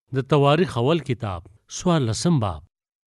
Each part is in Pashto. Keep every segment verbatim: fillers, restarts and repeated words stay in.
د تواریخ اول کتاب سوال لسم باب.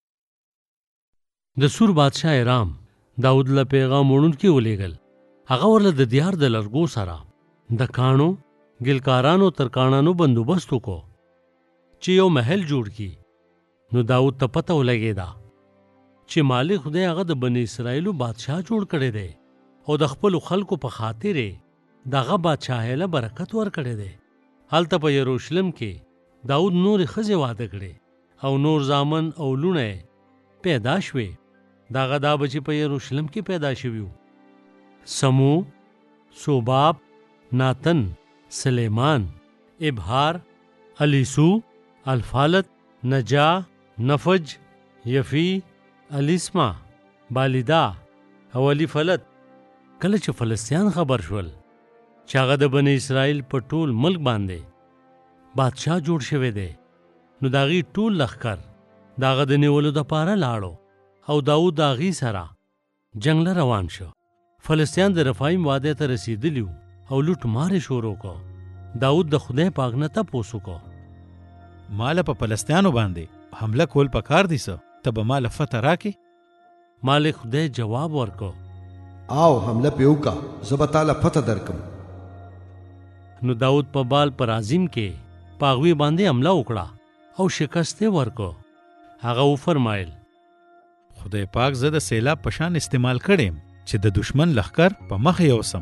د سور بادشاہ ارام داود له پیغام وړونکي ولېږل. هغه ورله د دیار د لرګو سره د کاڼو ګلکارانو ترکاڼانو بندوبست وکړو چې یو محل جوړ کړي. نو داود ته پته ولګېده چې مالک خدای هغه د بني اسرائیلو بادشاہ جوړ کړی دی او د خپلو خلکو په خاطر یې دغه بادشاهۍ له برکت ورکړی دی. هلته په یروشلم کې داود نورې ښځې واده کړې او نور زامن او لوڼه پیدا شوې. دغه دا بچي په یروشلم کې پیدا شوي وو: سمو، سوباب، ناتن، سلیمان، ابهار، الیسو، الفالت، نجا، نفج، یفی، الیسما، بالیدا او الی فلت. کله چې فلسطین خبر شول چې هغه د بني اسرائیل په ټول ملک باندې بادشاہ جوړ شوی دی، نو د هغې ټول لښکر د هغه د نیولو دپاره لاړو او داود د هغې سره جنګ له روان شو. فلسطین د رفایم وادۍ ته رسېدلي وو او لوټ مارې شروع کړو. داود د خدای پاک نه تپوس وکړو: ماله په فلسطینو باندې حمله کول پکار دي څه؟ ته به ماله فتح راکې؟ مالک خدای جواب ورکړو: آو حمله پې وکړه، زه به تاله فتح درکم. نو داود په بال پر عظیم کې په هغوی باندې حمله وکړه او شکست یې ورکړو. هغه وفرمایل: خدای پاک زه د سیلاب په شان استعمال کړم چې د دشمن لښکر په مخ یوسم.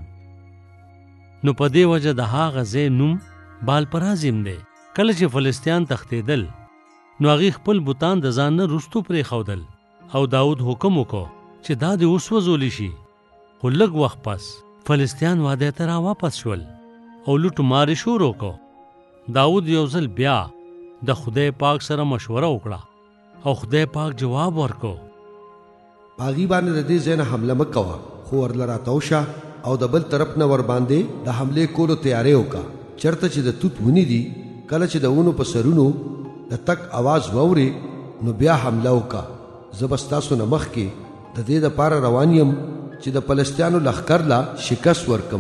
نو په دې وجه د هغه ځای نوم بال پر عظیم دی. کله چې فلسطین تښتېدل نو هغې خپل بوتان د ځان نه وروستو پرېښودل او داود حکم وکړو چې دا دې وسوځولی شي. خو لږ وخت پس فلسطین وادۍ ته را واپس شول او لوټ مارې شروع کړو. داود یو ځل بیا د خدای پاک سره مشوره وکړه او خدای پاک جواب ورکړو: هغې باندې د دې ځای نه حمله مه کوه، خو ورله راتاو شه او د بل طرف نه ور باندې د حملې کولو تیاری وکړه. چېرته چې د توت ونې دي، کله چې د ونو په سرونو د تک اواز واورې نو بیا حمله وکړه. زه به ستاسو نه مخکې د دې دپاره روان یم چې د فلسطینو لښکر له شکست ورکم.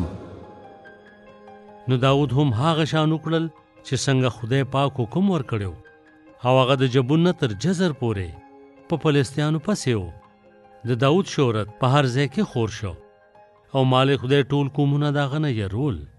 نو داود هم هغه شان وکړل چې څنګه خدای پاک حکم ورکړی او هغه د جبون نه تر جزر پورې په فلسطینو پسې و. د داود شهرت په هر ځای کې خور شو او مالک خدای ټول قومونه د هغه نه یرول.